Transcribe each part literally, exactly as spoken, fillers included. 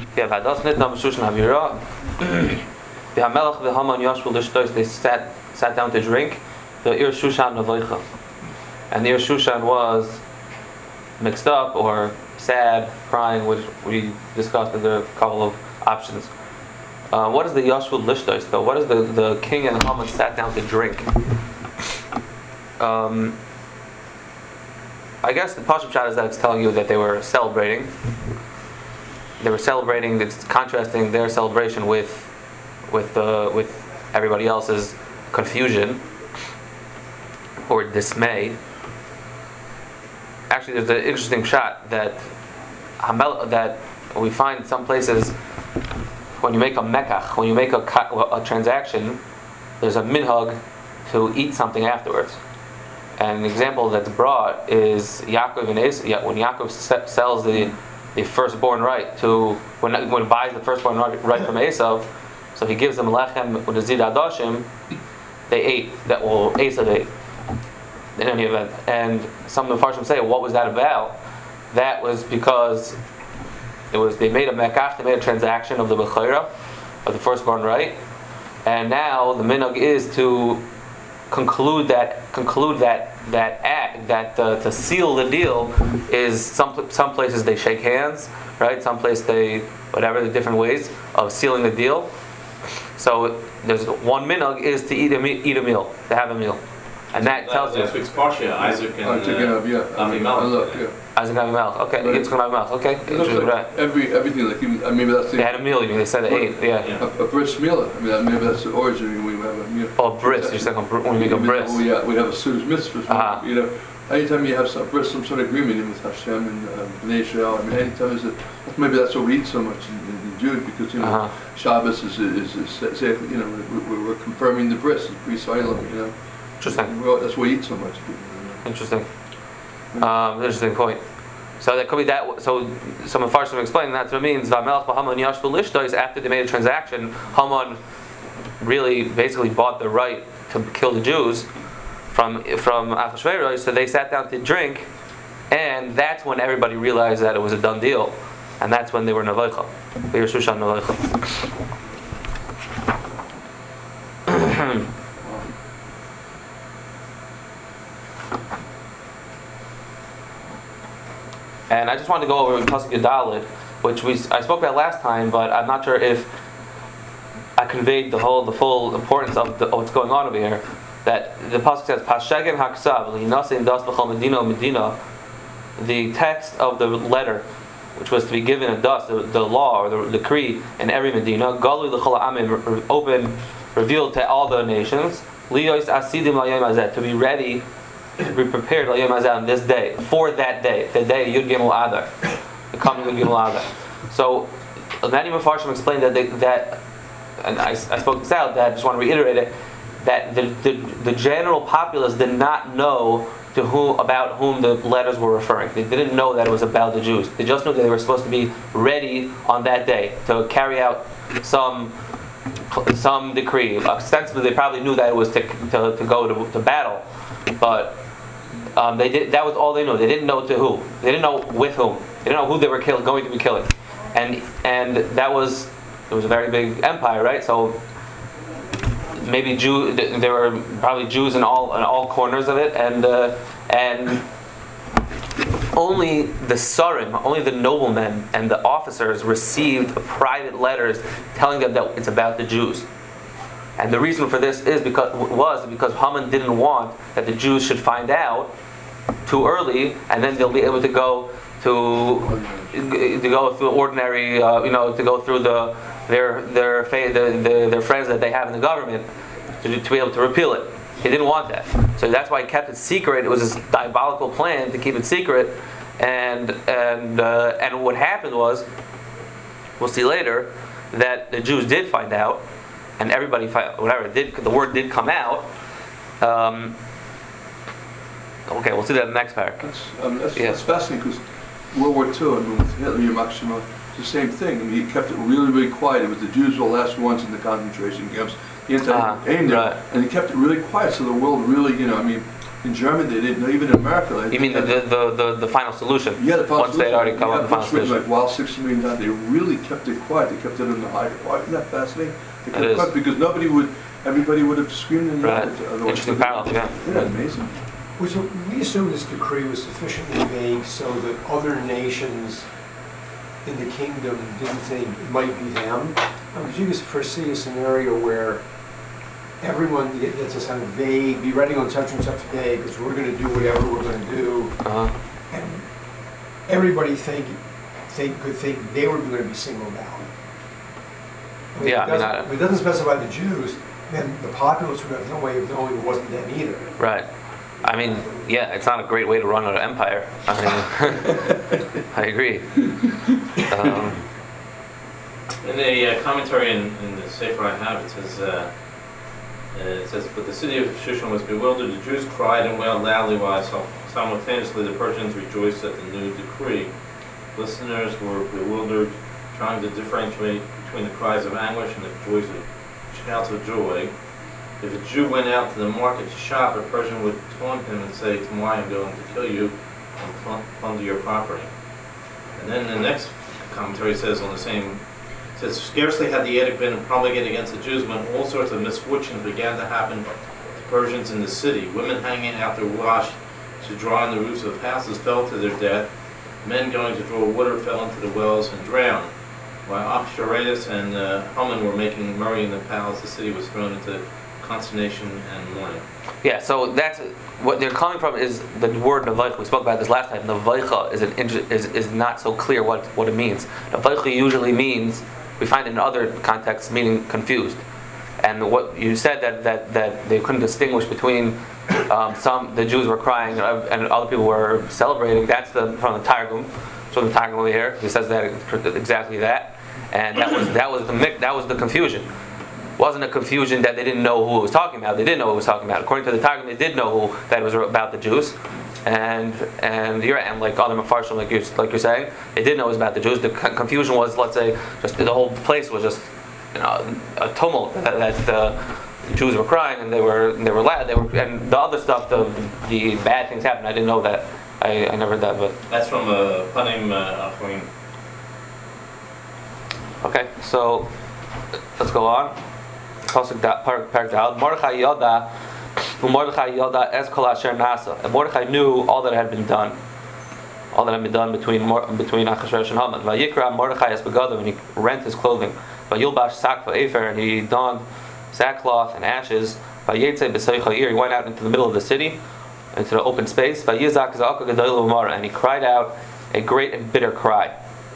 You have Hadas Nitna B'Shushan Havira. The Hamelach the Haman Yashvul Lishtois, they sat sat down to drink. The Ir Shushan Navoicha. And the Ir Shushan was mixed up or sad, crying, which we discussed in the couple of options. Uh, what is the Yashvul Lishtois though? What is the, the king and Haman sat down to drink? Um, I guess the Pashup Shot is that it's telling you that they were celebrating. They were celebrating. It's contrasting their celebration with, with uh, with everybody else's confusion or dismay. Actually, there's an interesting shot that that we find some places when you make a mekach, when you make a, a transaction, there's a minhag to eat something afterwards. And an example that's brought is Yaakov and Esau. When Yaakov sells the the firstborn right to when when he buys the firstborn right from Esau, so he gives them lechem with the zid adashim. They ate that. Well, Esau ate in any event. And some of the Farshim say, what was that about? That was because it was they made a mekach, they made a transaction of the bechira, of the firstborn right, and now the minhag is to conclude that conclude that that act that uh, to seal the deal is some some places they shake hands, right? Some place they whatever the different ways of sealing the deal. So there's one minhag is to eat a eat a meal, to have a meal, and that so tells you. Last week's parsha, Isaac and uh, uh, yeah, Avimelech. Yeah. Isaac and Avimelech. Okay, Right. it's going to Avimelech. Okay, It looks like right. every everything like even, uh, maybe that's the They had a meal. You mean they said they ate? Yeah. Yeah. a, a bris milah. I mean that, maybe that's the origin when we have a meal. Oh, bris. You're saying a br- when you make a bris. We have, we have a Sudas mitzvah. Uh-huh. You know, anytime you have some bris, some sort of agreement with Hashem and um, Bnei Israel. I mean, anytime is it maybe that's what we eat so much in, in, in Jude because you know Uh-huh. Shabbos is is, is, is, is you know we're, we're confirming the bris, it's pre-silent. You know, Interesting. We're, that's why we eat so much. You know. Interesting. Um, interesting point. So that could be that. So some of Farshim explain that to means Vamelach Haman Yashvul Lishtois. After they made a transaction, Haman really basically bought the right to kill the Jews from from Achashverosh. So they sat down to drink, and that's when everybody realized that it was a done deal, and that's when they were Navoicha. They were Shushan Navoicha. And I just wanted to go over Pasuk Yudalid, which we I spoke about last time, but I'm not sure if I conveyed the whole, the full importance of, the, of what's going on over here. That the Pasuk says, "Pashegen haksav linasin das b'chol medina medina." The text of the letter, which was to be given a das, the, the law or the decree in every medina, galu l'chol ha'amim, open, revealed to all the nations. Liyos asidim l'yom hazeh, to be ready. Be prepared on this day, for that day, the day Yud Gimel Adar, the coming Yud Gimel Adar. So many Mefarshim explained that they, that, and I, I spoke this out. That I just want to reiterate it, that the, the the general populace did not know to whom about whom the letters were referring. They didn't know that it was about the Jews. They just knew that they were supposed to be ready on that day to carry out some some decree. Ostensibly, they probably knew that it was to to, to go to, to battle, but. Um, they did. That was all they knew. They didn't know to who. They didn't know with whom. They didn't know who they were kill, going to be killing, and and that was it was a very big empire, right? So maybe Jew. There were probably Jews in all in all corners of it, and uh, and only the sarim, only the noblemen and the officers received private letters telling them that it's about the Jews. And the reason for this is because was because Haman didn't want that the Jews should find out too early, and then they'll be able to go to to go through ordinary, uh, you know, to go through the their their the, the, their friends that they have in the government to, to be able to repeal it. He didn't want that, so that's why he kept it secret. It was this diabolical plan to keep it secret, and and uh, and what happened was, we'll see later, that the Jews did find out. And everybody, whatever, did the word did come out. Um, okay, we'll see that in the next paragraph. That's, um, that's, Yeah. that's fascinating because World War Two, I mean, with Hitler and Yom Kippur, it's the same thing. I mean, he kept it really, really quiet. It was the Jews were the last ones in the concentration camps. The entire Uh-huh. came there, Right. and he kept it really quiet. So the world really, you know, I mean, In Germany, they didn't. No, even in America. Like, You mean the the, the, the, the final solution? Yeah, the final Once they had already come yeah, up with the final books written solution. like while sixty million down, they really kept it quiet. They kept it in the high quiet. Isn't that fascinating? They kept It it is. quiet because nobody would, everybody would have screamed and Right. yelled. Otherwise, Interesting they- parallel, yeah. Isn't that amazing? Was it- we assume this decree was sufficiently vague so that other nations in the kingdom didn't think it might be them? Because you could foresee a scenario where everyone get- gets a kind of vague, be ready on such and such day because we're going to do whatever we're going to do, Uh-huh. and everybody think, think could think they were going to be singled out. I Yeah, I it mean, doesn't- I- if it doesn't specify the Jews, then the populace would have no way of knowing it wasn't them either. Right. I mean, yeah, it's not a great way to run an empire. I mean, I agree. Um, In the uh, commentary in, in the Sefer I have, it says, uh, uh, it says, but the city of Shushan was bewildered. The Jews cried and wailed loudly, while sim- simultaneously the Persians rejoiced at the new decree. Listeners were bewildered, trying to differentiate between the cries of anguish and the joys of shouts of joy. If a Jew went out to the market to shop, a Persian would taunt him and say, "Tomorrow I am going to kill you and plun- plunder your property." And then the next commentary says on the same, it says, scarcely had the edict been promulgated against the Jews when all sorts of misfortunes began to happen to Persians in the city. Women hanging out their wash to draw on the roofs of houses fell to their death. Men going to draw water fell into the wells and drowned. While Ahasuerus and uh, Haman were making merry in the palace, the city was thrown into consternation and mourning. yeah, so that's what they're coming from is the word Nevacha. We spoke about this last time. Nevacha is an inter- is is not so clear what what it means. Nevacha usually means, we find it in other contexts, meaning confused. And what you said that that, that they couldn't distinguish between um, some the Jews were crying uh, and other people were celebrating. That's the from the Targum. So the Targum over here, he says that exactly that, and that was that was the mic- that was the confusion. It wasn't a confusion that they didn't know who it was talking about. They didn't know who it was talking about. According to the Targum, they did know who that it was about the Jews, and and you're and like other Mefarshim, like you're like you're saying, they did know it was about the Jews. The co- confusion was, let's say, just the whole place was just, you know, a tumult that, that the Jews were crying and they were they were loud. They were and the other stuff, the the bad things happened. I didn't know that. I, I never heard that, but That's from uh, Panim uh, Achronim. okay. So let's go on. Pasuk da- par- Parak Dal. Mordechai Yoda, Mordechai Yoda es kol asher nasa. And Mordechai knew all that had been done, all that had been done between Mor- between Achashverosh and Haman. Vayikra Mordechai es begadav, and he rent his clothing. Vayilbash sak va'efer, and he donned sackcloth and ashes. Vayetze b'soicha ir, he went out into the middle of the city, into the open space. Vayizak za'aka gadol u'mara, and he cried out a great and bitter cry.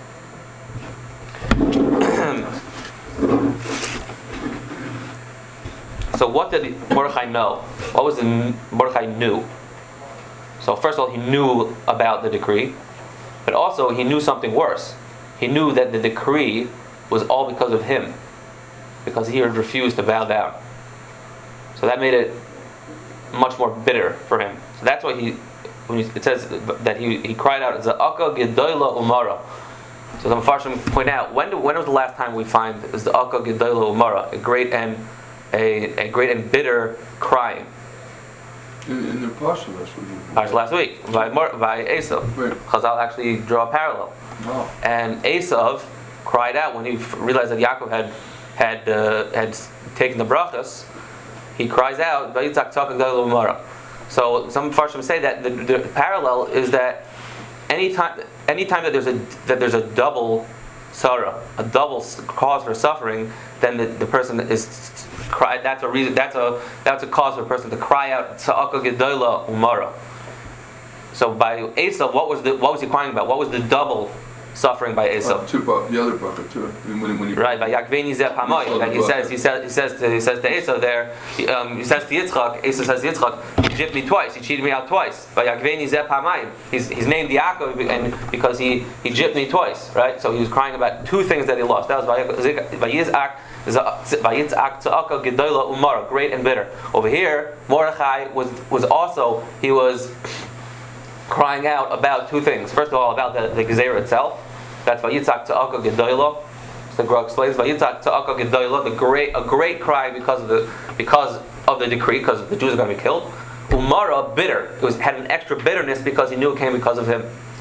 So what did Mordechai know? What was the Mordechai knew? So first of all, he knew about the decree, but also he knew something worse. He knew that the decree was all because of him, because he had refused to bow down. So that made it much more bitter for him. So that's why he, when he, it says that he, he cried out, "Za'aka gedola umara." So the Mefarshim point out, when do, when was the last time we find "Za'aka gedola umara," a great and a, a great and bitter crying? In, in the Parsha last week. Parsha last week by Mor- by Esav. Right. Chazal actually draw a parallel. Wow. And Esav cried out when he f- realized that Yaakov had had uh, had s- taken the brachas. He cries out, "Vayitzak tzaka gadol u'mara." So some Farshim say that the, the parallel is that anytime anytime that there's a that there's a double sorrow, a double s- cause for suffering, then the, the person is cry. That's a reason. That's a that's a cause for a person to cry out tzaka gadola u'mara. So by Esav, what was the what was he crying about? What was the double suffering by Esav? Uh, two buck, the other bucket too. I mean, when, when he, Right, by Yakveni Zeh Pamoy, that he says, he says, he says to, he says to Esau there, he, um, he says to Yitzchak, Esau says to Yitzchak, he gypped me twice, he cheated me out twice. By Yakveni Zeh Pamoy, he's he's named Yaakov and because he he gypped me twice, right? So he was crying about two things that he lost. That was by Yitzchak, by Yitzchak Tzaka Gedola Umar, great and bitter. Over here, Mordechai was was also he was crying out about two things. First of all, about the, the Gezerah itself. That's Vayitzak Tzaka Gedola. The Gra explains Vayitzak Tzaka Gedola, the great a great cry because of the because of the decree, because the Jews are going to be killed. Umara, bitter. It was had an extra bitterness because he knew it came because of him.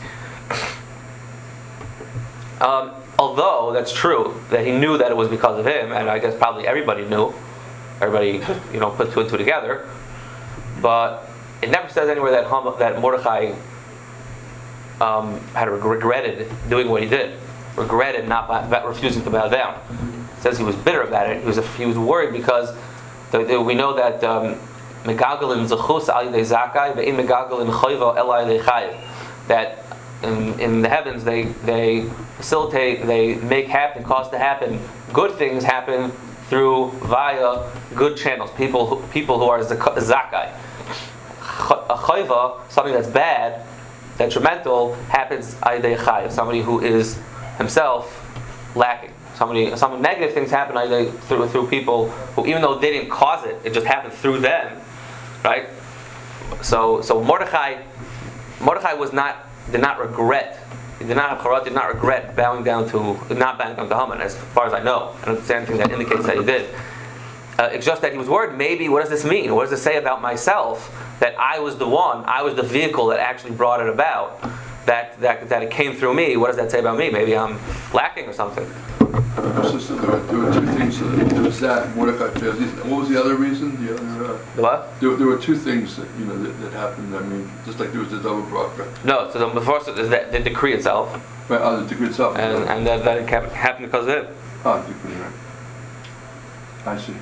Um, although that's true that he knew that it was because of him, and I guess probably everybody knew. Everybody, you know, put two and two together. But it never says anywhere that Ham, that Mordechai um, had regretted doing what he did, regretted not, not refusing to bow down. It says he was bitter about it. He was he was worried because the, the, we know that megagalin zechus al yidei zakai ve'im megagalin choiva el yidei chayiv. That in, in the heavens they they facilitate, they make happen, cause to happen. Good things happen through via good channels. People who, people who are zakai. A choiva, something that's bad, detrimental, happens al yidei chayiv. Somebody who is himself lacking. Somebody, some negative things happen either through through people who, even though they didn't cause it, it just happened through them, right? So, so Mordechai, Mordechai was not did not regret, he did not have charat, did not regret bowing down to not bowing down to Haman, as far as I know. I don't see anything that indicates that he did. Uh, it's just that he was worried. Maybe what does this mean? What does it say about myself that I was the one, I was the vehicle that actually brought it about? That that that it came through me. What does that say about me? Maybe I'm lacking or something. So there, were, there were two things. There was that Mordecai fails. What was the other reason? The other. Uh, the what? There, there were two things that you know that, that happened. I mean, just like there was the double bracha. No. So the first is that the decree itself. Right. Oh, the decree itself. And right. and that, that it happened because of it. Ah, the decree. Right. I see.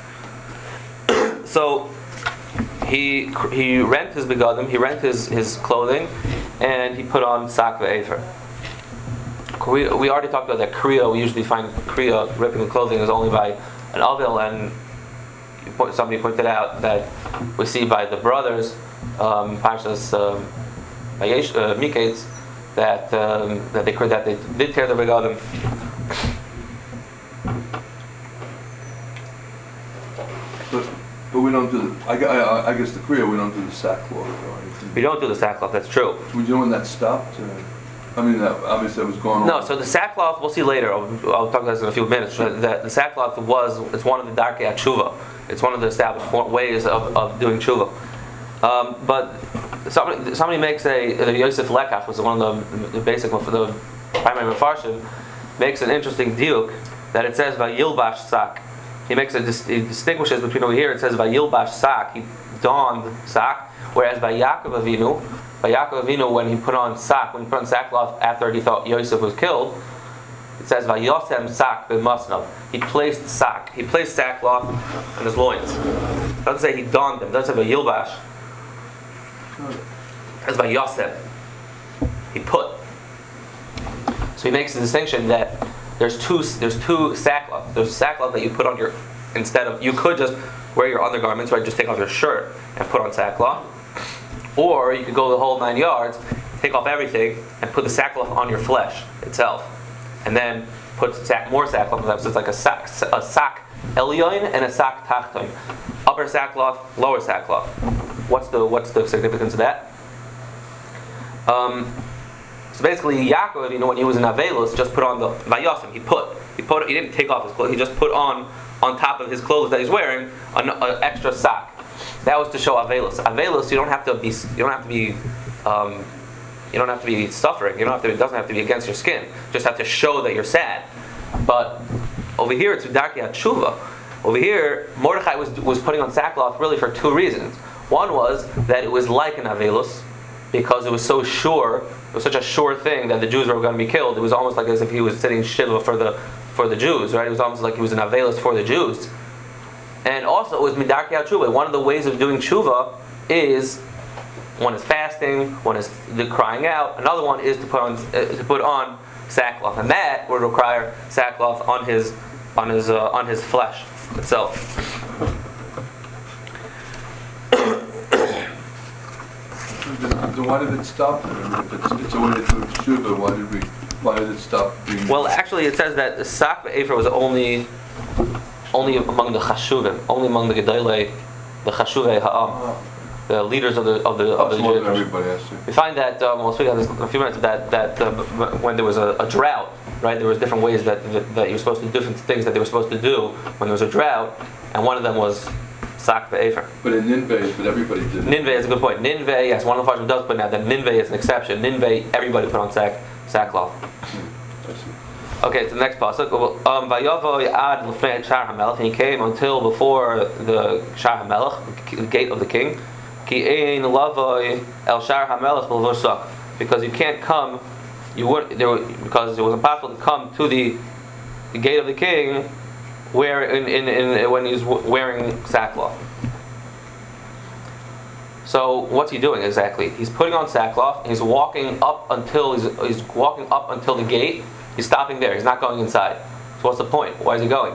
So he he rent his begadim. He rent his, his clothing, and he put on sak ve'efer. We, we already talked about that kriya. We usually find kriya, ripping the clothing, is only by an avil, and somebody pointed out that we see by the brothers, um, Parshas um, uh, Miketz, that um, that they that they did tear the begadim. But but we don't do the. I, I, I guess the kriya we don't do the sackcloth or anything. We don't do the sackcloth. That's true. Would you know when that stopped? Uh, I mean, that, obviously, that was going on. No, so the sackcloth, we'll see later. I'll, I'll talk about this in a few minutes. The, the sackcloth was, it's one of the darkei tshuva. It's one of the established ways of, of doing tshuva. Um, but somebody, somebody makes a, the Yosef Lekach, was one of the, the basic, for the primary Mefarshim, makes an interesting diuk that it says Vayilbash sak. He makes a, he distinguishes between over here, it says Vayilbash sak, he donned sak, whereas by Yaakov Avinu, By Yaakov Avinu, when he put on sak, when he put on sackcloth after he thought Yosef was killed, it says Vayosem sak b'masnav. He placed sak. He placed sackcloth on his loins. It doesn't say he donned them. It doesn't say Vayilbash. It says Vayosem. He put. So he makes the distinction that there's two. There's two sackcloth. There's sackcloth that you put on your instead of you could just wear your undergarments, right? Just take off your shirt and put on sackcloth. Or you could go the whole nine yards, take off everything, and put the sackcloth on your flesh itself, and then put sack, more sackcloth on top. So it's like a sack, a sack elyon and a sack tachton. Upper sackcloth, lower sackcloth. What's the what's the significance of that? Um, so basically, Yaakov, you know, when he was in Avelos, just put on the vayosim. He put, he put, he didn't take off his clothes. He just put on on top of his clothes that he's wearing an, an extra sack. That was to show Avelos. Avelos, you don't have to be, you don't have to be, um, you don't have to be suffering. You don't have to. It doesn't have to be against your skin. You just have to show that you're sad. But over here, it's darkei tshuva. Over here, Mordechai was was putting on sackcloth really for two reasons. One was that it was like an Avelos, because it was so sure. It was such a sure thing that the Jews were going to be killed. It was almost like as if he was sitting shiva for the for the Jews, right? It was almost like he was an Avelos for the Jews. And also, it was midarkei tshuva. One of the ways of doing tshuva is one is fasting, one is the crying out. Another one is to put on uh, to put on sackcloth, and that would require sackcloth on his on his uh, on his flesh itself. So why did it stop? I mean, if it's, it's a way to do tshuva, why did we? Why did it stop being? Well, actually, it says that the sak ve'efer was only. Only among the chashuvim, only among the gedolei, the chashuvei ha'am, the leaders of the of the of the Jews. Everybody has to. We find that um, we'll speak about this in a few minutes. That that uh, when there was a, a drought, right? There was different ways that, that that you were supposed to do different things that they were supposed to do when there was a drought, and one of them was Sak ve'efer. But in Ninveh, but everybody did it. Ninveh is a good point. Ninveh, yes, one of the Farshim does put out that Ninveh is an exception. Ninveh, everybody put on sack, sackcloth. I see. Okay, to the next pasuk. Um, Vayavo ad l'fnei Shar HaMelech, and he came until before the Shar HaMelech, the gate of the king. Ki ein lavoi el Shar HaMelech b'levosh sak, because you can't come, you would there were, because it was impossible to come to the, the gate of the king, where in, in, in when he's wearing sackcloth. So what's he doing exactly? He's putting on sackcloth. He's walking up until he's, he's walking up until the gate. He's stopping there. He's not going inside. So what's the point? Why is he going?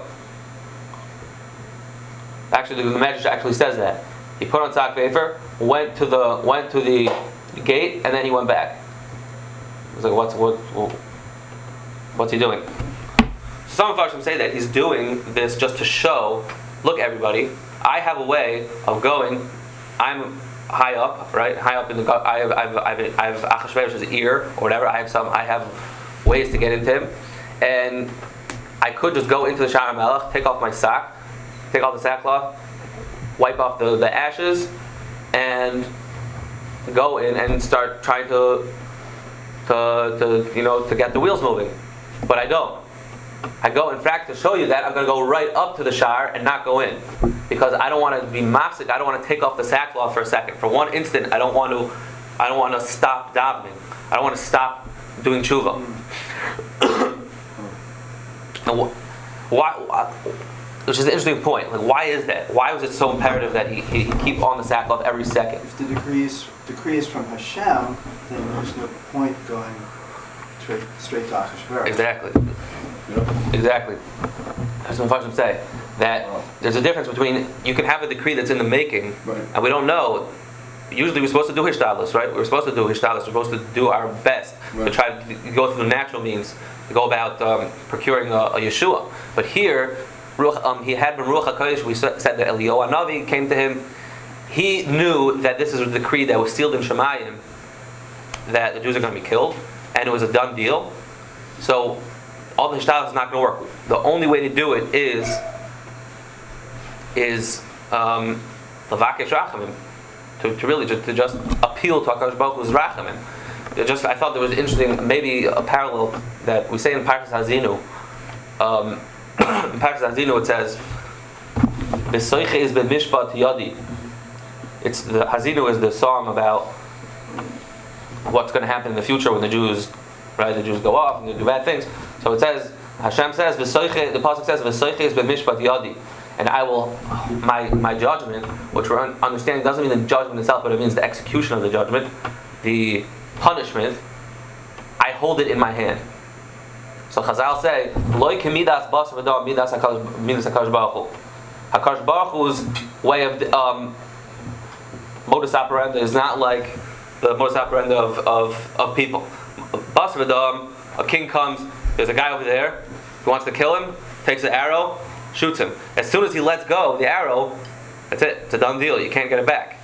Actually, the Medrash actually says that he put on sak ve'efer, went to the went to the gate, and then he went back. He's like, what's what? What's he doing? Some of us say that he's doing this just to show, look, everybody, I have a way of going. I'm high up, right? High up in the. I have I have I have, I have Achashverosh's ear or whatever. I have some. I have ways to get into him, and I could just go into the Shar HaMelech, take off my sack, take off the sackcloth, wipe off the, the ashes, and go in and start trying to, to, to, you know, to get the wheels moving. But I don't. I go, in fact, to show you that, I'm going to go right up to the Shar and not go in, because I don't want to be mafsik. I don't want to take off the sackcloth for a second. For one instant, I don't want to. I don't want to stop davening. I don't want to stop doing tshuva. Now, why, why? Which is an interesting point. Like, why is that? Why was it so imperative that he, he keep on the sackcloth every second? If the decree is, decree is from Hashem, then there's no point going straight, straight to Achashverosh. Exactly. Yeah. Exactly. That's what Mepharshim say. That there's a difference between, you can have a decree that's in the making, Right. and we don't know. Usually we're supposed to do hishtadlus, right? We're supposed to do hishtadlus. We're supposed to do our best Right. to try to go through the natural means to go about um, procuring a, a Yeshua. But here, Ruach, um, he had been Ruach HaKodesh. We said that Eliyahu Hanavi came to him. He knew that this is a decree that was sealed in Shemayim, that the Jews are going to be killed, and it was a done deal. So all the hishtadlus is not going to work. The only way to do it is is um, levakesh rachamim. To, to really just to just appeal to HaKadosh Baruch Hu's rachamim. It just I thought there was interesting, maybe a parallel that we say in Parshas Hazinu. Um, in Parshas Hazinu it says, "B'soiche is b'mishpat yadi." It's the Hazinu is the song about what's going to happen in the future when the Jews, right? The Jews go off and they do bad things. So it says, Hashem says, "B'soiche." The pasuk says, "B'soiche is b'mishpat yadi." And I will, my my judgment, which we're un- understanding doesn't mean the judgment itself, but it means the execution of the judgment, the punishment. I hold it in my hand. So Chazal say, "Loi kemidas bas v'dam midas hakadosh midas hakadosh baruch hu." Hakadosh Baruch Hu's way of um, modus operandi is not like the modus operandi of of, of people. Bas v'dam, a king comes. There's a guy over there who wants to kill him. Takes the arrow. Shoots him. As soon as he lets go of the arrow, that's it. It's a done deal. You can't get it back.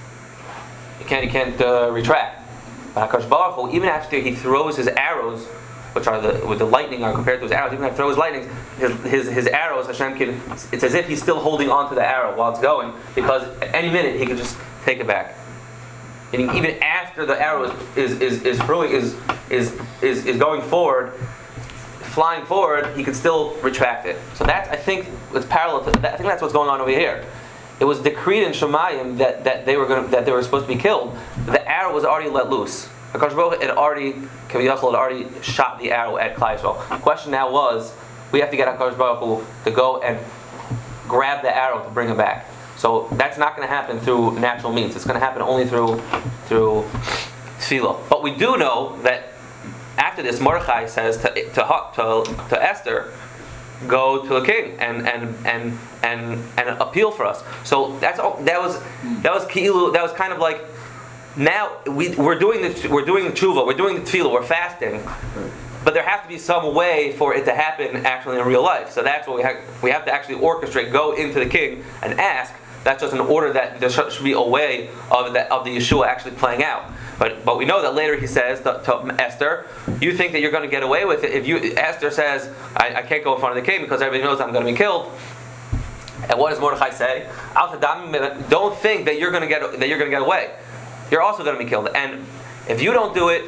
You can't. You can't uh, retract. But Hakadosh Baruch Hu, even after he throws his arrows, which are the with the lightning are compared to his arrows, even after he throws lightning, his, his his arrows, Hashem can. It's as if he's still holding on to the arrow while it's going, because at any minute he can just take it back. And even after the arrow is is is is hurling, is is is is going forward. Flying forward, he could still retract it. So that's, I think, it's parallel to that. I think that's what's going on over here. It was decreed in Shemayim that, that they were going that they were supposed to be killed. The arrow was already let loose. HaKadosh Baruch Hu had already, Kaviyachal had already shot the arrow at Klal Yisrael. The question now was, we have to get HaKadosh Baruch Hu to go and grab the arrow to bring it back. So that's not going to happen through natural means. It's going to happen only through through tefillah. But we do know that after this, Mordechai says to to, to to Esther, go to the king and and and and and appeal for us. So that's all. That was that was ki'ilu. That was kind of like, now we we're doing the we're doing the tshuva, we're doing the tefillah, we're fasting, but there has to be some way for it to happen actually in real life. So that's what we have. We have to actually orchestrate, go into the king and ask. That's just an order that there should be a way of the of the Yeshua actually playing out. But but we know that later he says to, to Esther, you think that you're going to get away with it if you. Esther says, I, I can't go in front of the king because everybody knows I'm going to be killed. And what does Mordechai say? Don't think that you're going to get that you're going to get away. You're also going to be killed. And if you don't do it,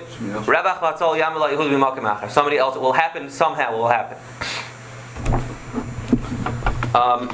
somebody else, it will happen somehow. It will happen. Um,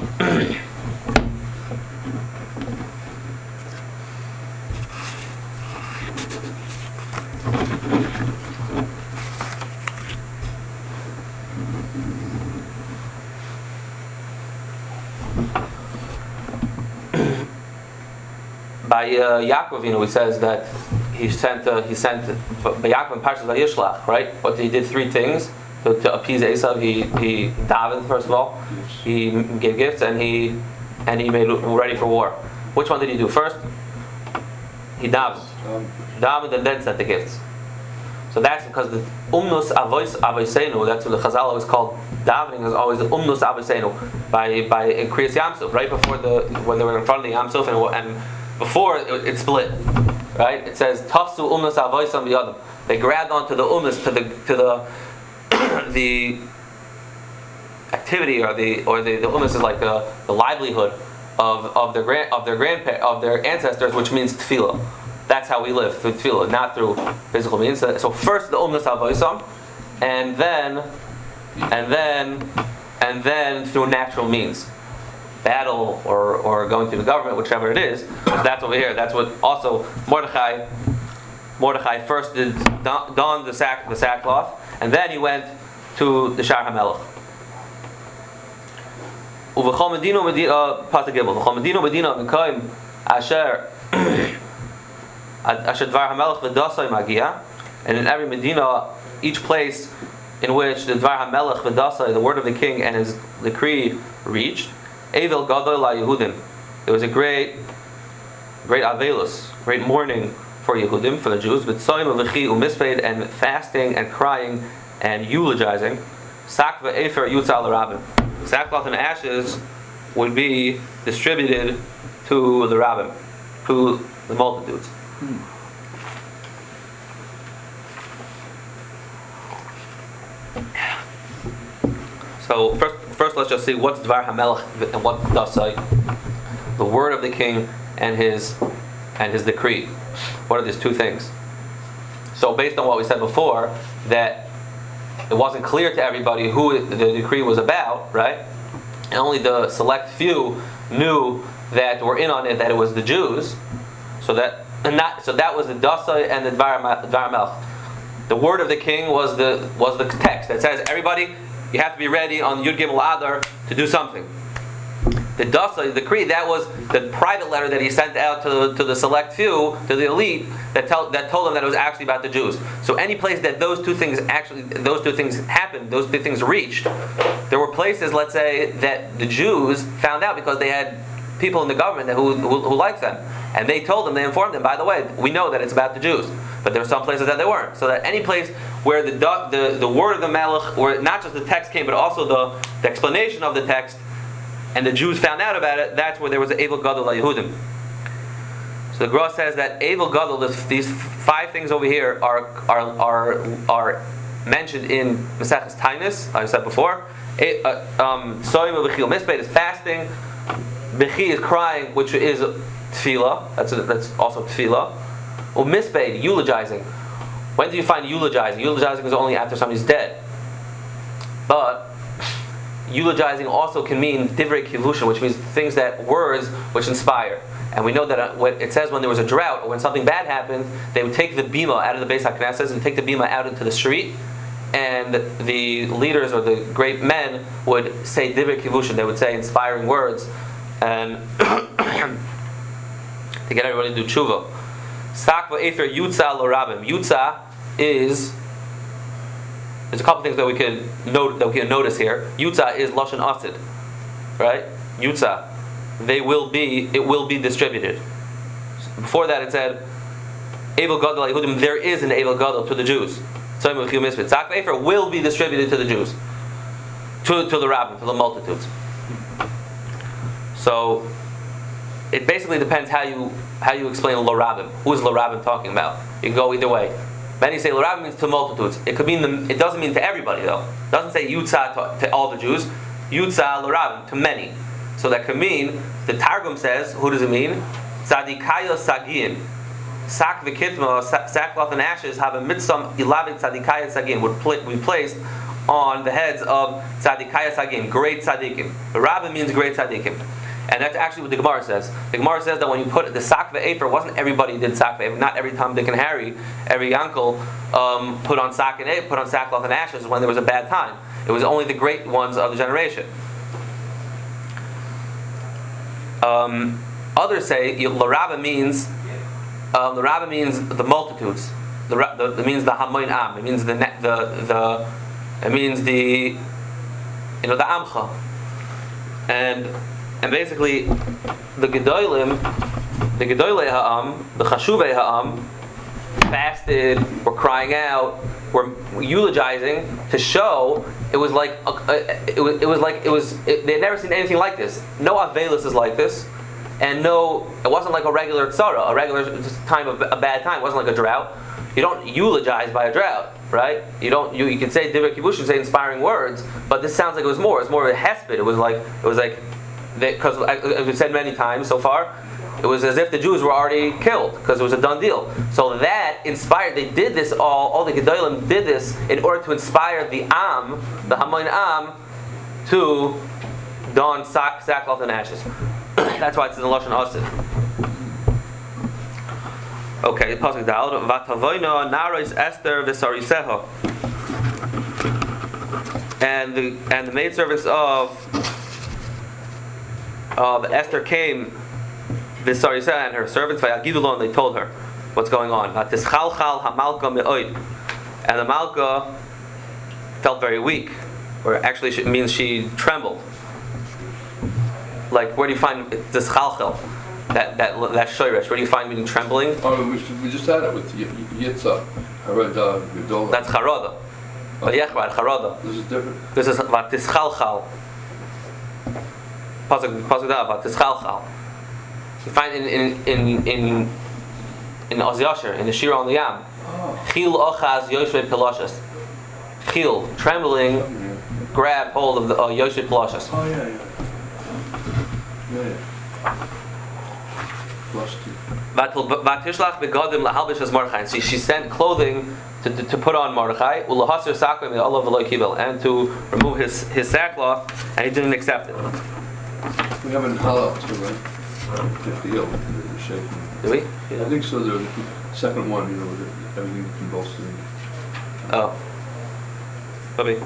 by uh, Yaakov, you know, he says that he sent uh, he sent by Yaakov and Parshas Vayishlach, right? But he did three things to, to appease Esav. He he davened first of all, he gave gifts, and he and he made ready for war. Which one did he do first? He davened, davened, and then sent the gifts. So that's because the umnus avois avoisenu. That's what the Chazal always called davening. Is always the umnus avoisenu by by Kriyas Yamsuf, right before the when they were in front of the Yamsuf and and before it, it split, right? It says tafsu umnus avoisam biyadam. They grabbed onto the umnus to the to the the activity or the or the the umnus is like the, the livelihood of of their grand of their grandpa of their ancestors, which means tefillah. That's how we live, through tefillah, not through physical means. So, so first the umnus avoisam, and then and then and then through natural means, battle or or going to the government, whichever it is. So that's over here. That's what also Mordechai Mordechai first did don the sack the sackcloth, and then he went to the Shar HaMelech. Uv'chol medina medina pasuk gimel. Uv'chol medina medina mekayim asher asher dvar HaMelech v'dasai magia, and in every medina, each place in which the dvar HaMelech v'dasai, the word of the king and his decree reached, Evel gadol LaYehudim. There was a great, great avelus, great mourning for Yehudim, for the Jews, with soim v'chi u'misped, and fasting and crying and eulogizing. Sak v'efer yutzal l'rabim. Sackcloth and ashes would be distributed to the rabbim, to the multitudes. Hmm. So first, first let's just see what's Dvar HaMelech and what Dasai, the word of the king and his and his decree. What are these two things? So based on what we said before, that it wasn't clear to everybody who the decree was about, right? And only the select few knew that were in on it, that it was the Jews. So that and not so that was the Dasai and the Dvar HaMelech. The word of the king was the was the text that says everybody, you have to be ready on Yud Gimel Adar to do something. The Dasa, the decree, that was the private letter that he sent out to the, to the select few, to the elite, that tell that told them that it was actually about the Jews. So any place that those two things actually, those two things happened, those two things reached, there were places, let's say, that the Jews found out because they had people in the government who, who, who liked them. And they told them, they informed them, by the way, we know that it's about the Jews. But there were some places that they weren't. So that any place where the the, the word of the Melech, or not just the text came, but also the, the explanation of the text, and the Jews found out about it, that's where there was an Evel Gadol LaYehudim. So the Gra says that Evel Gadol, these five things over here, are are are, are mentioned in Maseches Tainis, like I said before. Soim v'chi u'misped is fasting. B'chi is crying, which is tefillah. That's a, that's also tefillah. U'misped, eulogizing. When do you find eulogizing? Eulogizing is only after somebody's dead. But eulogizing also can mean divrei kivushin, which means things that words which inspire. And we know that when it says when there was a drought or when something bad happened, they would take the bima out of the Beis HaKnesses and take the bima out into the street, and the leaders or the great men would say divrei kivushin. They would say inspiring words, and to get everybody to do tshuva. Sak v'efer yutza l'rabim. Yutza is, there's a couple things that we can note that we can notice here. Yutza is lashon asid, right? Yutza, they will be, it will be distributed. Before that, it said, Evel Gadol LaYehudim. There is an Evel Gadol to the Jews. Tzak v'efer will be distributed to the Jews, to to the rabbin, to the multitudes. So it basically depends how you how you explain l'rabim. Who is l'rabim talking about? You can go either way. Many say l'rabim means to multitudes. It could mean the, it doesn't mean to everybody though. It doesn't say yutza to, to all the Jews. Yutza l'rabim, to many. So that could mean, the Targum says, who does it mean? Tzadikayo sagin. Sak v'kitma, sackcloth and ashes, have a mitzvah ilavit tzadikaya sagin, would be placed on the heads of tzadikaya sagin, great tzadikim. The Rabbah means great tzadikim. And that's actually what the Gemara says. The Gemara says that when you put the sak v'efer, wasn't everybody did sak v'efer. Not every Tom, Dick, and Harry, every uncle um, put on sak and efer, put on sackcloth and ashes when there was a bad time. It was only the great ones of the generation. Um, others say l'Rabba means um, l'Rabba means the multitudes. The, the it means the hamoin am. It means the the the. It means the you know the amcha. And and basically the gedolim, the gedolei ha'am, the chashuvei ha'am, fasted, were crying out, were eulogizing to show it was like a, a, it was it was like it was it, they had never seen anything like this. No avelis is like this, and no, it wasn't like a regular tzara, a regular time of a bad time. It wasn't like a drought. You don't eulogize by a drought, right? You don't. You, you can say divrei kibush, you say inspiring words, but this sounds like it was more. It's more of a hesped. It was like it was like because as we've said many times so far, it was as if the Jews were already killed because it was a done deal. So that inspired. They did this all. All the gedolim did this in order to inspire the am, the hamoin am, to don sack, sackcloth and ashes. That's why it's in the lashon asid. Okay, pasuk dal vatavoino naros Esther v'sariseha, and the and the maidservants of of Esther came v'sariseha and her servants v'yagidulon. They told her what's going on. V'tischalchal hamalka me'oid, and the malka felt very weak, or actually it means she trembled. Like, where do you find this chalchel? That that that shoyresh. Where do you find meaning trembling? Oh, we, should, we just had it with Yitzhak. Harada, Gedolah. That's charada. But yeah, right, charada. This is different. This is about tischalchal. Pasuk pasuk da about tischalchal. You find in in in in in Oz Yasher, in the Shira on the Yam. Chil ochaz yoshve peloshes. Chil, trembling, yeah. Grab hold of the uh, yoshve peloshes. Oh yeah, yeah. Yeah, yeah. See, she sent clothing to, to, to put on Mordechai, and to remove his, his sackcloth, and he didn't accept it. We have in Halal too, right? Tehilel, the shaking. Do we? Yeah. I think so. The second one, you know, with everything convulsing. Oh. Maybe.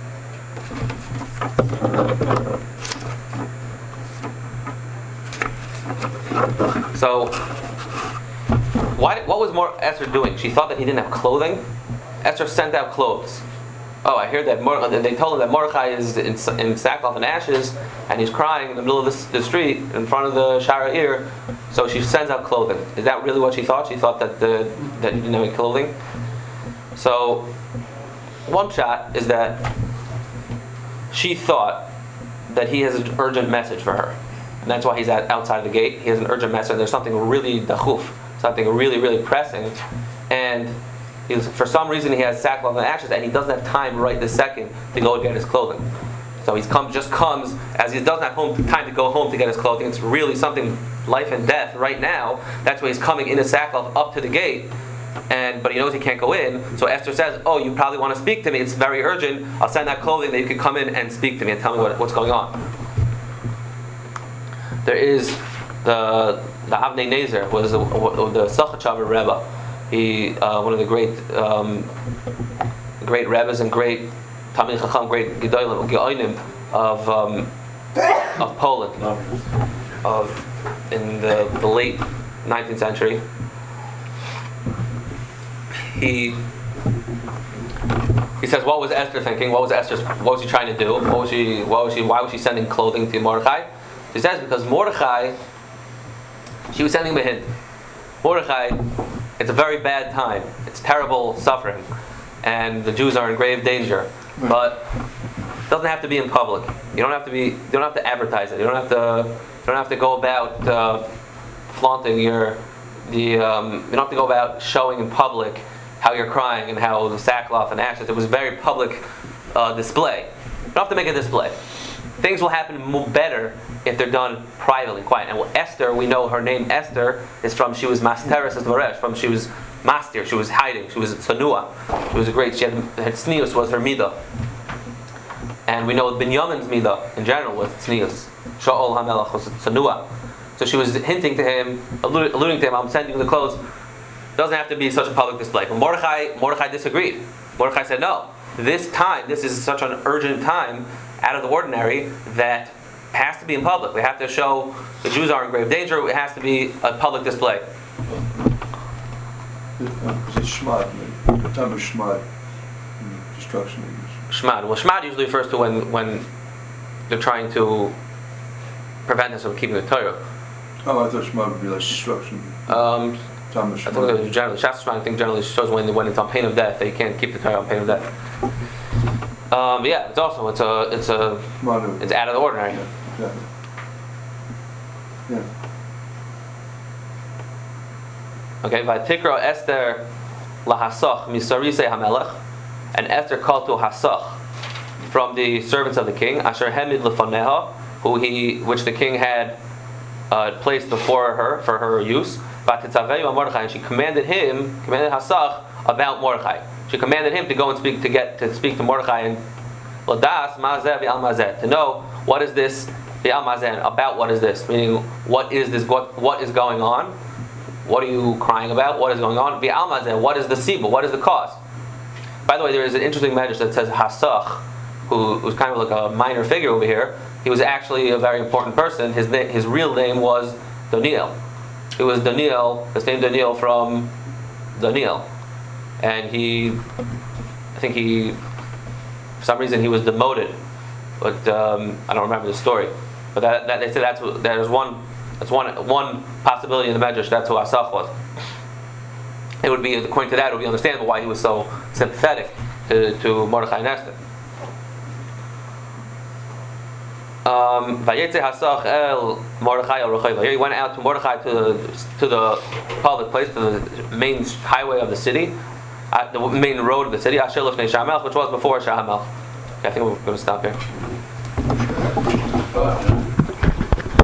So, why, what was Mor- Esther doing? She thought that he didn't have clothing. Esther sent out clothes. Oh, I hear that Mor- they told him that Mordechai is in, in sackcloth and ashes, and he's crying in the middle of the, the street in front of the Shara Ir. So she sends out clothing. Is that really what she thought? She thought that the, that he didn't have any clothing. So, one shot is that she thought that he has an urgent message for her. And that's why he's at, outside the gate. He has an urgent message. There's something really dachuf, something really, really pressing. And he's, for some reason he has sackcloth and ashes, and he doesn't have time right this second to go get his clothing. So he's come, just comes, as he doesn't have home, time to go home to get his clothing. It's really something life and death right now. That's why he's coming in his sackcloth up to the gate. And but he knows he can't go in. So Esther says, oh, you probably want to speak to me. It's very urgent. I'll send that clothing that you can come in and speak to me and tell me what, what's going on. There is the the Avnei Nezer was the, the Sachachaver Rebbe. He uh, one of the great um, great Rebbes and great Talmid Chacham, great Gedolim Geonim of um, of Poland, of in the, the late nineteenth century. He he says, what was Esther thinking? What was Esther? What was she trying to do? What was she? What was she? Why was she sending clothing to Mordechai? He says because Mordechai, she was sending him a hint. Mordechai, it's a very bad time. It's terrible suffering, and the Jews are in grave danger. But it doesn't have to be in public. You don't have to be. You don't have to advertise it. You don't have to. You don't have to go about uh, flaunting your. The um, you don't have to go about showing in public how you're crying and how the sackcloth and ashes. It was a very public uh, display. You don't have to make a display. things will happen mo- better if they're done privately, quiet. And well, Esther, we know her name Esther is from, she was Masteres as Varesh, from she was master, she was hiding, she was a Tsanua. She was a great, she had, had Tznius was her Midah. And we know Binyamin's Midah in general was Tznius. Shaul HaMelech was Tsanua. So she was hinting to him, alluding, alluding to him, I'm sending you the clothes. Doesn't have to be such a public display. But Mordechai, Mordechai disagreed. Mordechai said, no, this time, this is such an urgent time, out of the ordinary, that has to be in public. We have to show the Jews are in grave danger. It has to be a public display. Is it Shmad? The time of Shmad, mm, destruction. Shmad. Well, Shmad usually refers to when, when they're trying to prevent us from keeping the Torah. Oh, I thought Shmad would be like destruction. Um, Time of I think it Shmad. was generally, Shas Shmad, I think generally shows when, when it's on pain of death. They can't keep the Torah on pain of death. Um, yeah, it's also, it's a, it's a, Shmad. it's out of the ordinary. Yeah, yeah. Yeah. Okay, Vatikra Esther lahasach misarise hamelech, and Esther called to hasach from the servants of the king, asher hemid lefaneha, who he, which the king had uh, placed before her for her use. Vatitzavei Mordechai, and she commanded him, commanded hasach about Mordechai. She commanded him to go and speak to get to speak to Mordechai and ladas mazeh v'al mazeh, to know what is this v'al mazeh, about what is this, meaning what is this, what what is going on. What are you crying about? What is going on? V'al mazeh, what is the siba? What is the cause? By the way, there is an interesting medrash that says Hasach, who was kind of like a minor figure over here. He was actually a very important person. His na- his real name was Daniel. It was Daniel, the same Daniel from Daniel, and he, I think he, for some reason he was demoted, but um, I don't remember the story. But that, that they say that's there's one that's one one possibility in the medrash. That's who Asach was. It would be, according to that, it would be understandable why he was so sympathetic to, to Mordechai and Esther. Um, Vayetze Hasach el Mordechai el Recheva. He went out to Mordechai to the, to the public place, to the main highway of the city, uh, the main road of the city, Asher Lefnei Shamelech, which was before Shamelech. Okay, I think we're going to stop here.